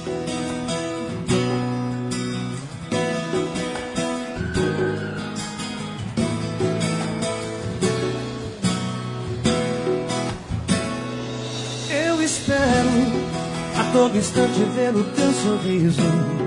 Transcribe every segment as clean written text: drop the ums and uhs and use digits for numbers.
Eu espero a todo instante ver o teu sorriso.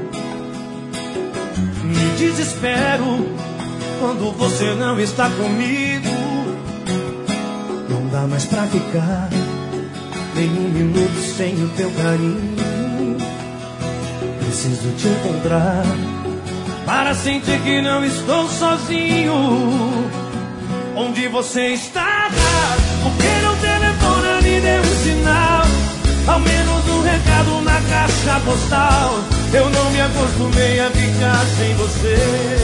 Me desespero quando você não está comigo. Não dá mais pra ficar nem um minuto sem o teu carinho. Preciso te encontrar para sentir que não estou sozinho. Onde você está? Por que não telefona, me dê um sinal? Ao menos um recado na caixa postal. Eu não me acostumei a ficar sem você.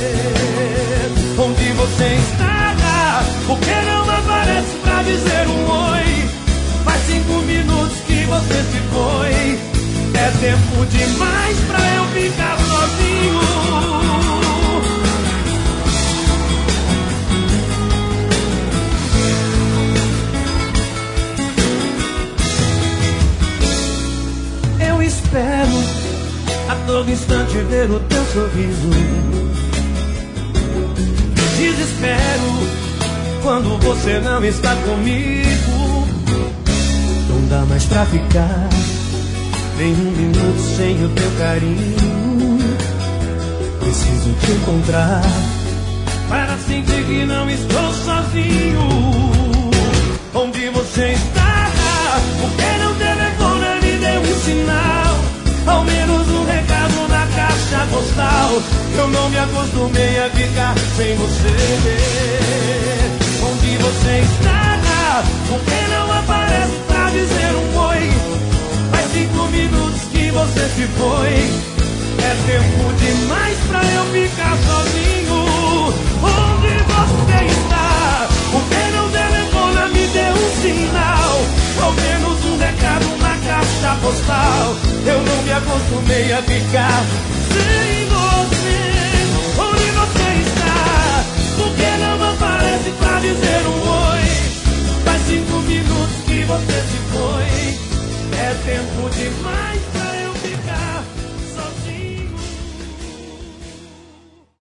Onde você está? Por que não aparece pra dizer um oi? Faz 5 minutos que você se foi. É tempo demais pra eu ficar sozinho. Eu espero a todo instante ver o teu sorriso. Desespero quando você não está comigo. Não dá mais pra ficar nem um minuto sem o teu carinho. Preciso te encontrar para sentir que não estou sozinho. Onde você está? Por que não telefona, me dê um sinal? Ao menos um recado na caixa postal. Eu não me acostumei a ficar sem você. Onde você está? Por que não aparece pra dizer um oi? Faz 5 minutos que você se foi. É tempo demais pra eu ficar sozinho. Onde você está? Por que não telefona, me dê um sinal? Ao menos um recado na caixa postal. Eu não me acostumei a ficar sem você. Onde você está? Por que não aparece pra dizer um oi? Faz 5 minutos que você se foi. É tempo demais.